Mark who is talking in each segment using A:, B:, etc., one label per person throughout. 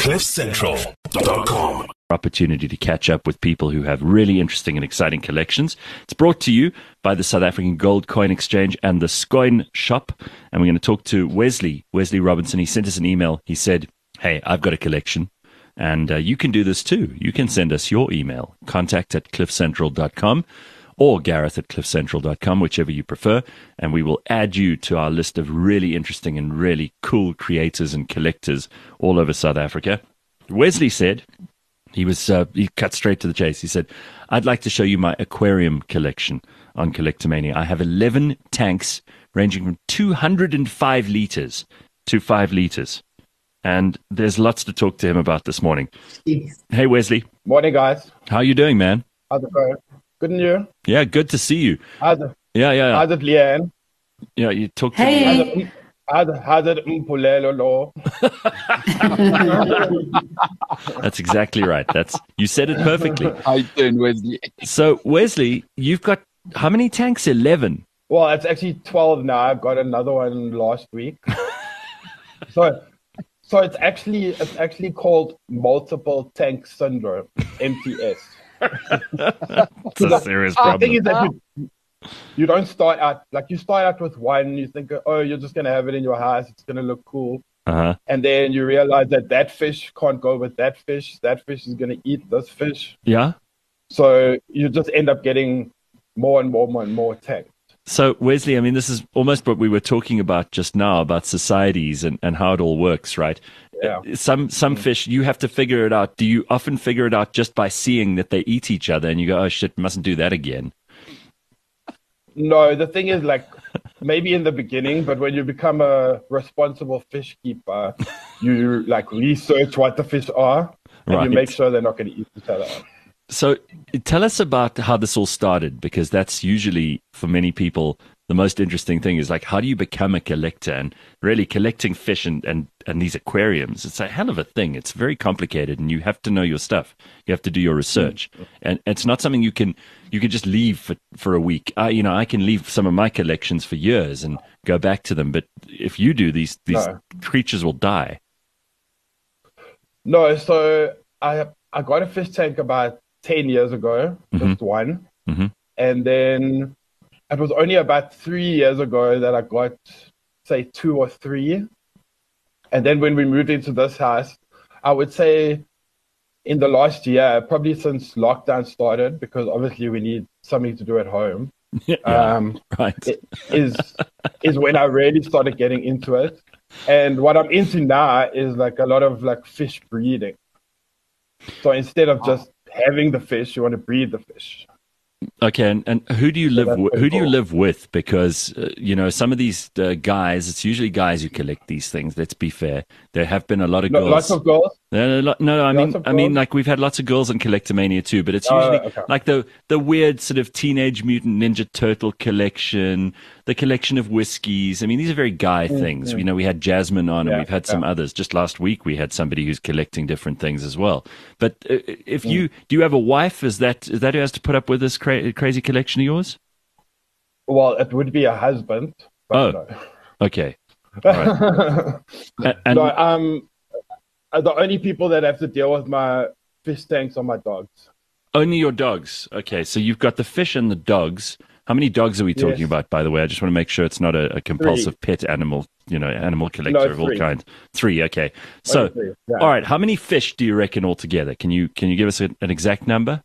A: CliffCentral.com.
B: Opportunity to catch up with people who have really interesting and exciting collections. It's brought to you by the South African Gold Coin Exchange and the Scoin Shop. And we're going to talk to Wesley Robinson. He sent us an email. He said, hey, I've got a collection. And you can do this too. You can send us your email, contact@cliffcentral.com or gareth@cliffcentral.com, whichever you prefer. And we will add you to our list of really interesting and really cool creators and collectors all over South Africa. Wesley said, he cut straight to the chase. He said, I'd like to show you my aquarium collection on Collectomania. I have 11 tanks ranging from 205 liters to 5 liters. And there's lots to talk to him about this morning.
C: Yes.
B: Hey, Wesley.
D: Morning, guys.
B: How you doing, man?
D: How's it going? Good, and you?
B: Yeah, good to see you.
D: How's it,
B: Yeah.
D: how's it, Leanne?
B: Yeah, you talked to
C: Hey.
D: How's it, Mpulelo?
B: That's exactly right. You said it perfectly.
E: How you doing, Wesley?
B: So, Wesley, you've got how many tanks? 11.
D: Well, it's actually 12 now. I got another one last week. So it's actually called multiple tank syndrome, MTS.
B: It's a serious
D: The
B: problem.
D: thing is that you don't start out, like you start out with one, you think, oh, you're just going to have it in your house, it's going to look cool.
B: Uh-huh.
D: And then you realize that fish can't go with that fish is going to eat this fish.
B: Yeah.
D: So you just end up getting more and more tanks.
B: So, Wesley, I mean, this is almost what we were talking about just now, about societies and how it all works, right?
D: Yeah.
B: Some fish, you have to figure it out. Do you often figure it out just by seeing that they eat each other and you go, oh, shit, mustn't do that again?
D: No, the thing is, like, maybe in the beginning, but when you become a responsible fish keeper, you, like, research what the fish are and
B: Right.
D: you make sure they're not going to eat each other.
B: So tell us about how this all started, because that's usually, for many people, the most interesting thing is, like, how do you become a collector? And really collecting fish and these aquariums, it's a hell of a thing. It's very complicated and you have to know your stuff. You have to do your research. And it's not something you can just leave for a week. I can leave some of my collections for years and go back to them. But if you do, these
D: No.
B: creatures will die.
D: No, so I got a fish tank about 10 years ago, just one.
B: Mhm.
D: And then it was only about 3 years ago that I got, say, 2 or 3. And then when we moved into this house, I would say in the last year, probably since lockdown started, because obviously we need something to do at home,
B: Right.
D: is when I really started getting into it. And what I'm into now is like a lot of like fish breeding. So instead of just having the fish, you want to breed the fish.
B: Okay, and who do you live
D: that's
B: with?
D: pretty
B: Who do you
D: cool.
B: live with? Because some of these guys, it's usually guys who collect these things. Let's be fair. There have been a lot of girls.
D: Lots of girls.
B: No, I
D: Lots of
B: mean,
D: girls?
B: like we've had lots of girls in Collectomania too, but it's
D: Oh,
B: usually
D: okay.
B: like the weird sort of Teenage Mutant Ninja Turtle collection, the collection of whiskeys. I mean, these are very guy things. We know we had Jasmine on, and
D: Yeah,
B: we've had some others. Just last week, we had somebody who's collecting different things as well. But if do you have a wife? Is that who has to put up with this crazy collection of yours?
D: Well, it would be a husband. But
B: Oh. Okay. All right. And
D: No, the only people that have to deal with my fish tanks are my dogs.
B: only your dogs. Okay, so you've got the fish and the dogs. How many dogs are we talking
D: Yes.
B: about, by the way? I just want to make sure it's not a compulsive pet animal, animal collector of all
D: 3.
B: kinds. 3, okay. So,
D: Only 3, yeah.
B: all right, how many fish do you reckon altogether? Can you give us an exact number?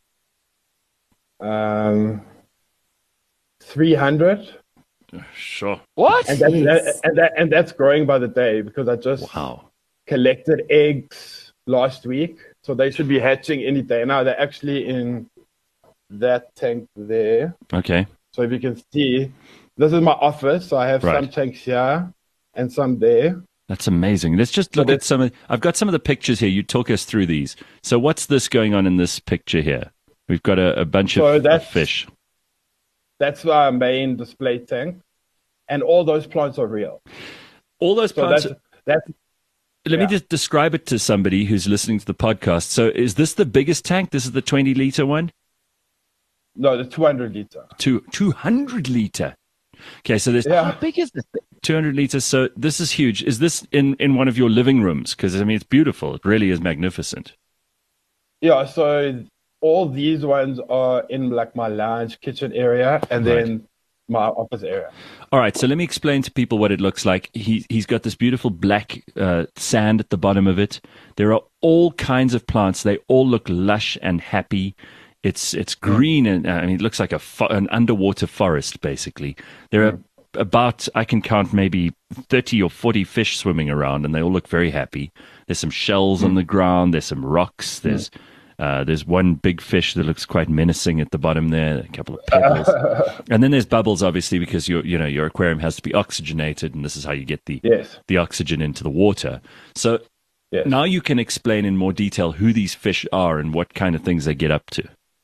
D: 300.
B: Sure.
E: What?
D: And that's growing by the day because I just
B: Wow.
D: collected eggs last week. So they should be hatching any day now. They're actually in that tank there.
B: Okay.
D: So if you can see, this is my office. So I have
B: Right.
D: some tanks here and some there.
B: That's amazing. Let's just look at I've got some of the pictures here. You talk us through these. So what's this going on in this picture here? We've got a bunch
D: So
B: of
D: that's-
B: fish.
D: That's our main display tank. And all those plants are real.
B: All those
D: So
B: plants.
D: that's
B: Let me
D: Yeah.
B: just describe it to somebody who's listening to the podcast. So is this the biggest tank? This is the 20-liter one?
D: no, the 200 liter.
B: 200 liter. Okay, so
D: Yeah.
B: how big is this? 200 liters. So this is huge. Is this in one of your living rooms? Because I mean, it's beautiful. It really is magnificent.
D: Yeah, so all these ones are in like my lounge kitchen area and
B: Right.
D: then my office area.
B: All right, so let me explain to people what it looks like. He's got this beautiful black sand at the bottom of it. There are all kinds of plants. They all look lush and happy. It's green and I mean it looks like an underwater forest basically. There are about I can count maybe 30 or 40 fish swimming around, and they all look very happy. There's some shells on the ground. There's some rocks. There's one big fish that looks quite menacing at the bottom there. A couple of pebbles, and then there's bubbles, obviously, because your aquarium has to be oxygenated, and this is how you get
D: Yes.
B: the oxygen into the water. So
D: Yes.
B: now you can explain in more detail who these fish are and what kind of things they get up to.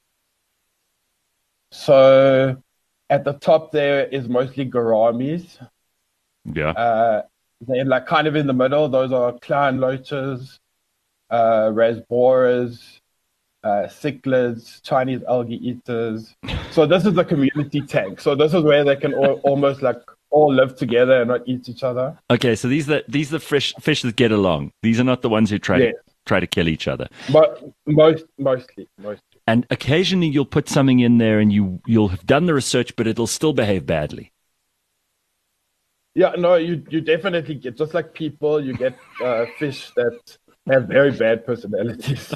D: So at the top there is mostly gouramis.
B: Yeah.
D: They're like kind of in the middle. Those are clown loaches, rasboras, cichlids, Chinese algae eaters. So this is the community tank. So this is where they can almost like all live together and not eat each other.
B: Okay, so these are the fish that get along. These are not the ones who try to kill each other.
D: But mostly.
B: And occasionally you'll put something in there and you'll have done the research, but it'll still behave badly.
D: Yeah, no, you definitely get, just like people, you get fish that have very bad personalities.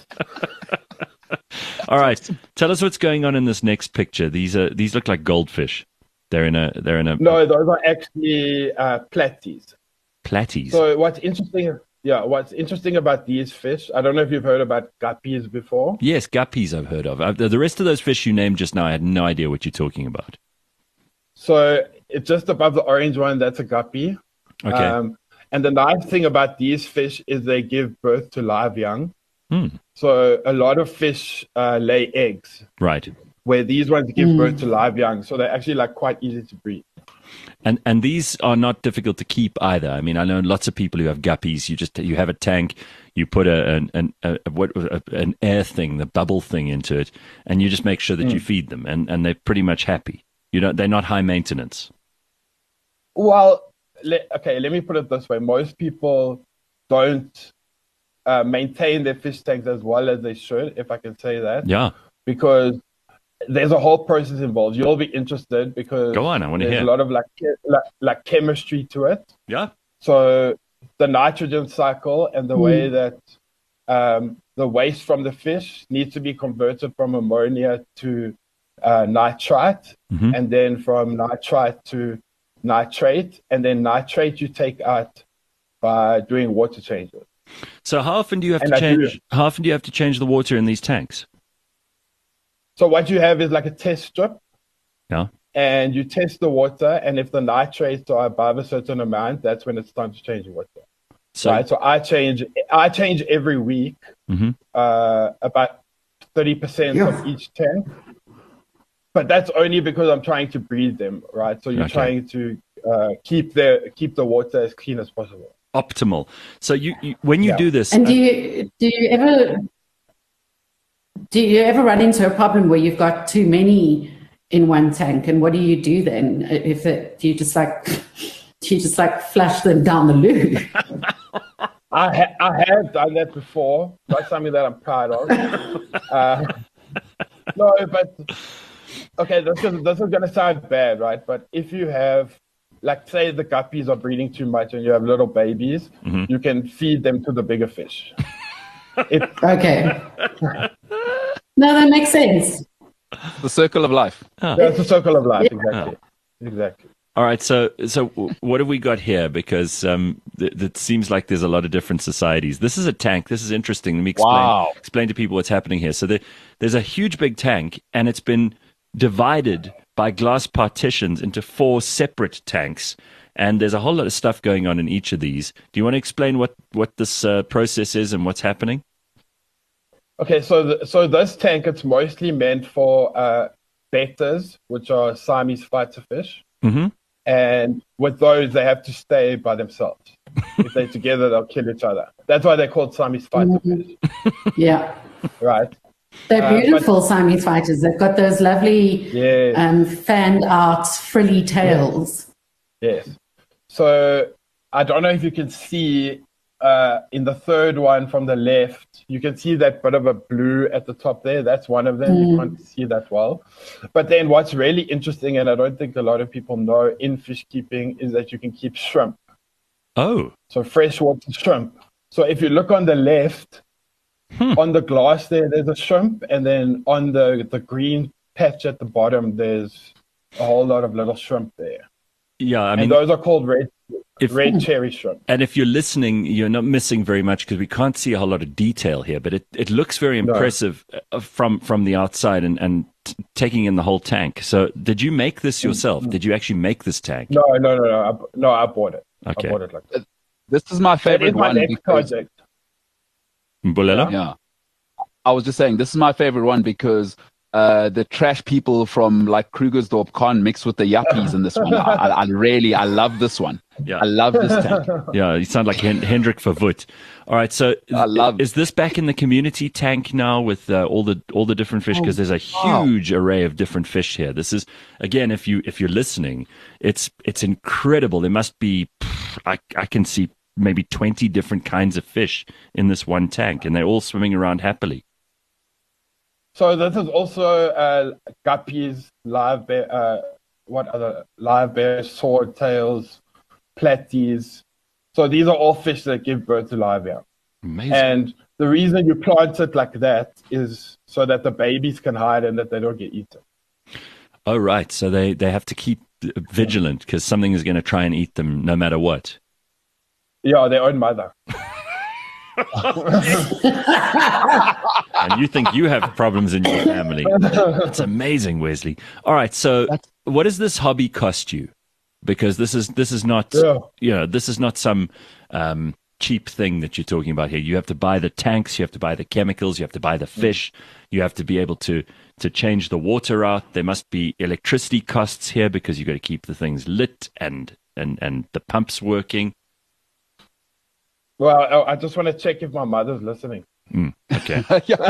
B: All right, tell us what's going on in this next picture. These look like goldfish. They're in a
D: No, those are actually platies.
B: platies.
D: So what's interesting about these fish, I don't know if you've heard about guppies before.
B: Yes, guppies I've heard of. The rest of those fish you named just now, I had no idea what you're talking about.
D: So it's just above the orange one, that's a guppy.
B: Okay.
D: And the nice thing about these fish is they give birth to live young.
B: Hmm.
D: So a lot of fish lay eggs,
B: Right.
D: where these ones give birth to live young. So they're actually like quite easy to breed.
B: And these are not difficult to keep either. I mean, I know lots of people who have guppies. You have a tank, you put an air thing, the bubble thing into it, and you just make sure that you feed them, and they're pretty much happy. They're not high maintenance.
D: Well, let me put it this way. Most people don't maintain their fish tanks as well as they should, if I can say that.
B: Yeah.
D: Because there's a whole process involved. You'll be interested because
B: Go on, I want to
D: there's
B: hear.
D: a lot of like chemistry to it.
B: Yeah.
D: So the nitrogen cycle and the way that the waste from the fish needs to be converted from ammonia to nitrite, and then from nitrite to nitrate, and then nitrate you take out by doing water changes.
B: So how often do you have to change? How often do you have to change the water in these tanks?
D: So what you have is like a test strip,
B: Yeah.
D: and you test the water, and if the nitrates are above a certain amount, that's when it's time to change the water.
B: So
D: Right. So I change every week, about 30% of each tank. But that's only because I'm trying to breed them, right? So you're trying to keep the water as clean as possible.
B: optimal. So you when you do this,
A: And do you ever run into a problem where you've got too many in one tank, and what do you do then? Do you just like flush them down the loo?
D: I have done that before. Not something that I'm proud of. No, but okay, this is gonna sound bad, right? But if you have, like, say the guppies are breeding too much and you have little babies, you can feed them to the bigger fish.
A: Okay. No, that makes sense.
C: The circle of life.
D: That's the circle of life, exactly.
B: all right. So what have we got here? Because it seems like there's a lot of different societies. This is a tank. This is interesting. Let me explain to people what's happening here. So there's a huge big tank, and it's been divided by glass partitions into 4 separate tanks. And there's a whole lot of stuff going on in each of these. Do you want to explain what this process is and what's happening?
D: Okay, so this tank, it's mostly meant for bettas, which are Siamese fighter fish. And with those, they have to stay by themselves. If they're together, they'll kill each other. That's why they're called Siamese fighter fish.
A: Yeah.
D: Right.
A: They're beautiful Siamese fighters. They've got those lovely fanned out frilly tails.
D: Yes. So I don't know if you can see in the third one from the left, you can see that bit of a blue at the top there. That's one of them. You can't see that well. But then what's really interesting, and I don't think a lot of people know in fish keeping, is that you can keep shrimp.
B: Oh.
D: So freshwater shrimp. So if you look on the left, on the glass there's a shrimp, and then on the green patch at the bottom, there's a whole lot of little shrimp there.
B: Yeah, I mean,
D: and those are called red cherry shrimp.
B: And if you're listening, you're not missing very much because we can't see a whole lot of detail here, but it looks very impressive from the outside and taking in the whole tank. So did you make this yourself? Did you actually make this tank?
D: No, I bought it.
B: Okay.
D: I bought it like that.
C: This is my favorite one.
D: It is my next project.
B: Bolelo?
C: Yeah. I was just saying, this is my favorite one because the trash people from like Krugersdorp can't mix with the yuppies in this one. I love this one.
B: Yeah.
C: I love this tank.
B: Yeah, you sound like Hendrik Vervoet. All right, so is this back in the community tank now with all the different fish? Because there's a huge array of different fish here. This is, again, if you're listening, it's incredible. There must be, I can see maybe 20 different kinds of fish in this one tank, and they're all swimming around happily.
D: So this is also guppies, live bear, live bears, swordtails, platies. So these are all fish that give birth to live young.
B: Amazing.
D: And the reason you plant it like that is so that the babies can hide and that they don't get eaten.
B: Oh, right. So they have to keep vigilant because something is going to try and eat them no matter what.
D: Yeah, their own mother.
B: And you think you have problems in your family. That's amazing, Wesley. All right, so what does this hobby cost you? Because this is not this is not some cheap thing that you're talking about here. You have to buy the tanks, you have to buy the chemicals, you have to buy the fish, you have to be able to change the water out. There must be electricity costs here because you've got to keep the things lit and the pumps working.
D: Well, I just want to check if my mother's listening.
B: Okay.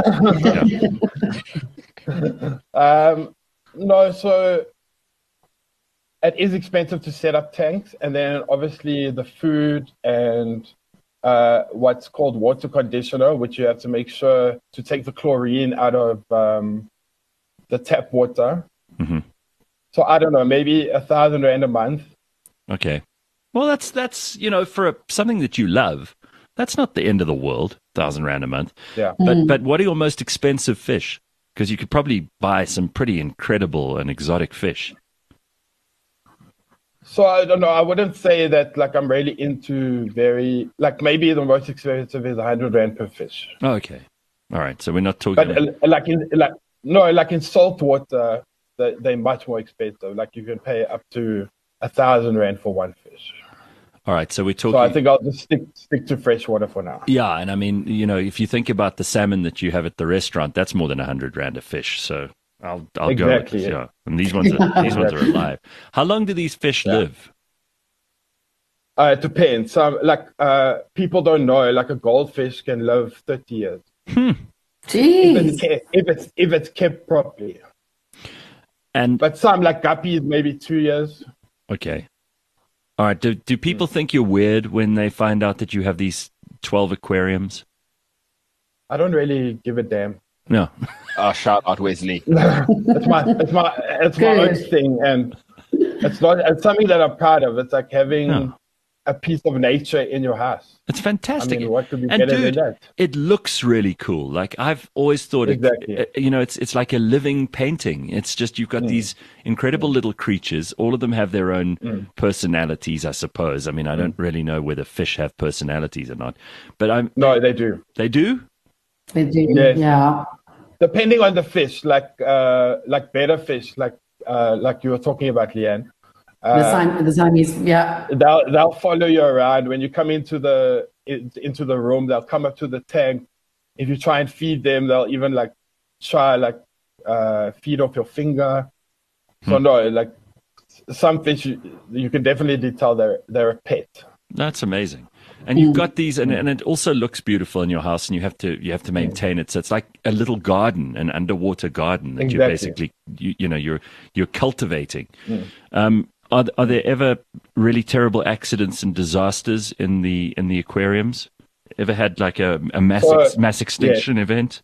D: No, so it is expensive to set up tanks, and then obviously the food and what's called water conditioner, which you have to make sure to take the chlorine out of the tap water.
B: Mm-hmm.
D: So I don't know, maybe 1,000 rand a month.
B: Okay. Well, that's for something that you love, that's not the end of the world. 1,000 rand a month.
D: Yeah.
B: But what are your most expensive fish? Because you could probably buy some pretty incredible and exotic fish.
D: So I don't know. I wouldn't say that like I'm really into maybe the most expensive is 100 rand per fish.
B: Oh, okay. All right. So we're not talking.
D: But in salt water, they're much more expensive. Like you can pay up to 1,000 rand for one fish.
B: All right, so we're talking.
D: So I think I'll just stick to freshwater for now.
B: Yeah, and I mean, if you think about the salmon that you have at the restaurant, that's more than 100 rand a fish. So I'll
D: exactly,
B: go. Yeah, and these ones are alive. How long do these fish live?
D: It depends. Some people don't know. Like a goldfish can live 30 years.
A: Jeez.
D: If it's kept properly. But some like guppies maybe 2 years.
B: Okay. All right. Do people think you're weird when they find out that you have these 12 aquariums?
D: I don't really give a damn.
B: No.
C: Shout out Wesley.
D: It's my own thing, and it's something that I'm proud of. It's like having a piece of nature in your house.
B: It's fantastic.
D: I mean, what could be better than that?
B: It looks really cool. Like I've always thought, it's like a living painting. It's just you've got these incredible little creatures. All of them have their own personalities, I suppose. I mean, I don't really know whether fish have personalities or not, but
D: no, they do.
B: They do.
A: They do.
D: Yes.
A: Yeah.
D: Depending on the fish, like better fish, like you were talking about, Leanne.
A: The Siamese, yeah.
D: They'll follow you around when you come into the room. They'll come up to the tank. If you try and feed them, they'll even try feed off your finger. So no, like some fish, you can definitely tell they're a pet.
B: That's amazing. And you've got these, and it also looks beautiful in your house, and you have to maintain it. So it's like a little garden, an underwater garden that you're basically you're cultivating. Are there ever really terrible accidents and disasters in the aquariums? Ever had like a mass extinction event?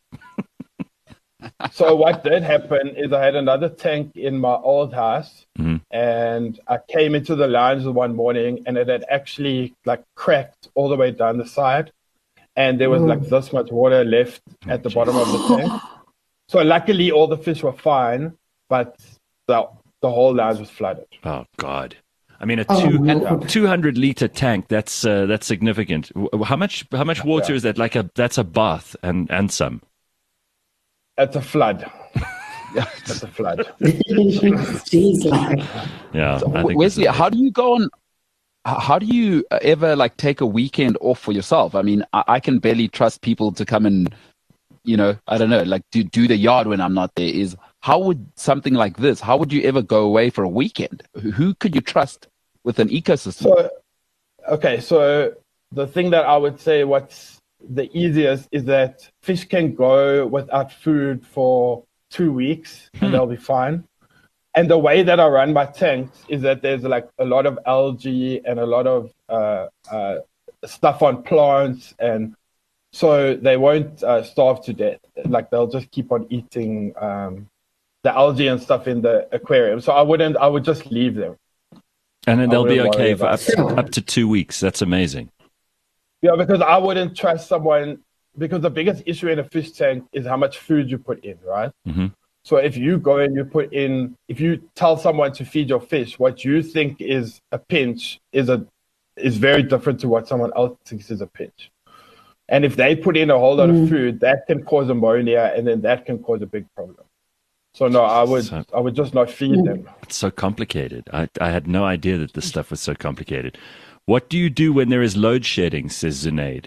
D: So what did happen is I had another tank in my old house, and I came into the lounge one morning, and it had actually like cracked all the way down the side, and there was like this much water left at the bottom of the tank. So luckily all the fish were fine, but the whole lounge was flooded.
B: Oh God. I mean, a 200-liter tank, that's significant. How much water is that? That's a bath and some.
D: It's a flood. It's a flood.
A: Jeez, like.
B: Yeah.
C: So, Wesley, how do you go on? How do you ever like take a weekend off for yourself? I mean, I can barely trust people to come and, I don't know, like do the yard when I'm not there. How would something like this? How would you ever go away for a weekend? Who could you trust with an ecosystem?
D: So the thing that I would say what's the easiest is that fish can go without food for 2 weeks and they'll be fine. And the way that I run my tanks is that there's like a lot of algae and a lot of stuff on plants, and so they won't starve to death. Like they'll just keep on eating the algae and stuff in the aquarium. So I would just leave them.
B: And then they'll be okay for up to 2 weeks. That's amazing.
D: Yeah, because I wouldn't trust someone, because the biggest issue in a fish tank is how much food you put in, right?
B: Mm-hmm.
D: So if you go and if you tell someone to feed your fish, what you think is a pinch is very different to what someone else thinks is a pinch. And if they put in a whole lot of food, that can cause ammonia, and then that can cause a big problem. So no, I would just not feed them.
B: It's so complicated. I had no idea that this stuff was so complicated. What do you do when there is load shedding, says Zunaid?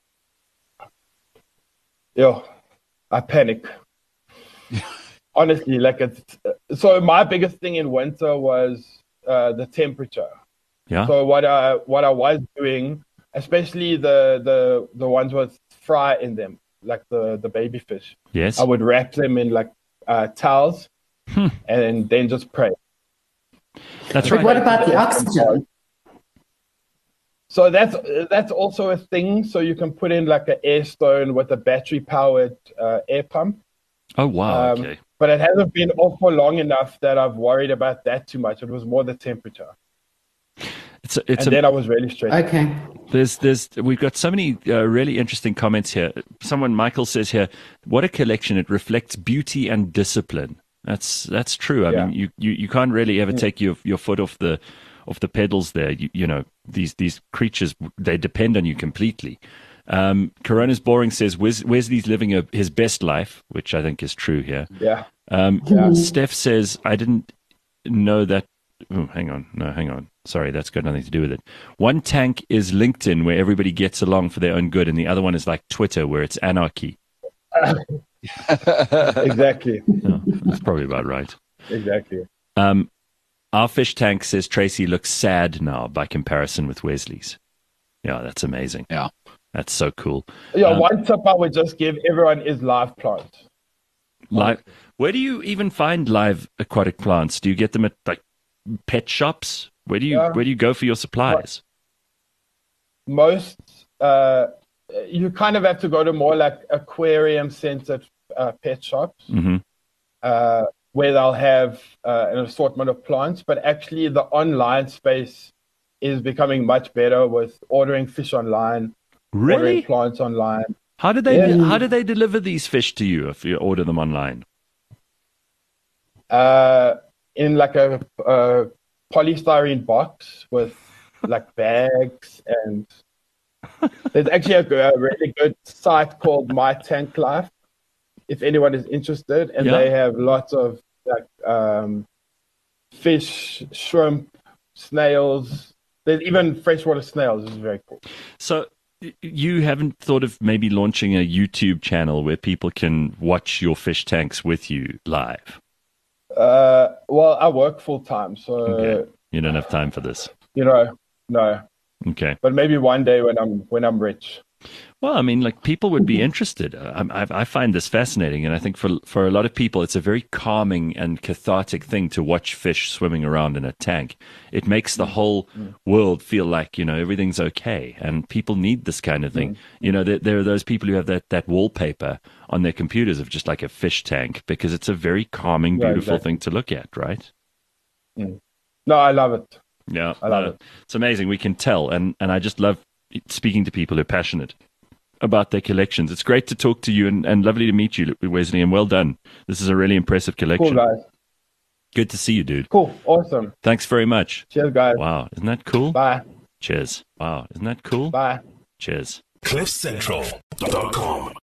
D: I panic. Honestly, so my biggest thing in winter was the temperature.
B: Yeah.
D: So what I was doing, especially the ones with fry in them, like the baby fish.
B: Yes.
D: I would wrap them in like towels and then just pray.
B: That's
A: But
B: right.
A: what about the oxygen?
D: So that's also a thing. So you can put in like an air stone with a battery powered air pump.
B: Oh wow. Okay.
D: But it hasn't been off for long enough that I've worried about that too much. It was more the temperature. Then I was really stressed.
A: Okay.
B: We've got so many really interesting comments here. Michael says here, what a collection. It reflects beauty and discipline. That's true. I mean, you can't really ever take your foot off the pedals there. These creatures, they depend on you completely. Corona's Boring says Wesley's living his best life, which I think is true here.
D: Yeah.
B: Steph says, I didn't know that. Oh, hang on. Sorry, that's got nothing to do with it. One tank is LinkedIn, where everybody gets along for their own good, and the other one is like Twitter, where it's anarchy.
D: Exactly.
B: Oh, that's probably about right.
D: Exactly.
B: Our fish tank, says Tracy, looks sad now by comparison with Wesley's. Yeah, that's amazing.
C: Yeah.
B: That's so cool.
D: Yeah, one tip I would just give everyone is live plants.
B: Live. Where do you even find live aquatic plants? Do you get them at like pet shops? Where do you go for your supplies?
D: Most you kind of have to go to more like aquarium-centered pet shops, where they'll have an assortment of plants. But actually, the online space is becoming much better with ordering fish online, ordering plants online.
B: How do they deliver these fish to you if you order them online?
D: In like a polystyrene box with like bags, and there's actually a really good site called My Tank Life, if anyone is interested, and they have lots of like fish, shrimp, snails. There's even freshwater snails. This is very cool.
B: So you haven't thought of maybe launching a YouTube channel where people can watch your fish tanks with you live?
D: Well, I work full time, so
B: okay. You don't have time for this.
D: No.
B: Okay.
D: But maybe one day when I'm rich.
B: Well, I mean, like people would be interested. I find this fascinating, and I think for a lot of people, it's a very calming and cathartic thing to watch fish swimming around in a tank. It makes the whole world feel like everything's okay, and people need this kind of thing. There are those people who have that wallpaper on their computers of just like a fish tank because it's a very calming, beautiful thing to look at, right?
D: No, I love it.
B: Yeah,
D: I love it.
B: It's amazing. We can tell, and I just love speaking to people who are passionate about their collections. It's great to talk to you and lovely to meet you, Wesley, and well done. This is a really impressive collection.
D: Cool, guys.
B: Good to see you, dude.
D: Cool. Awesome.
B: Thanks very much.
D: Cheers, guys.
B: Wow. Isn't that cool?
D: Bye.
B: Cheers. Wow. Isn't that cool?
D: Bye.
B: Cheers.
E: CliffCentral.com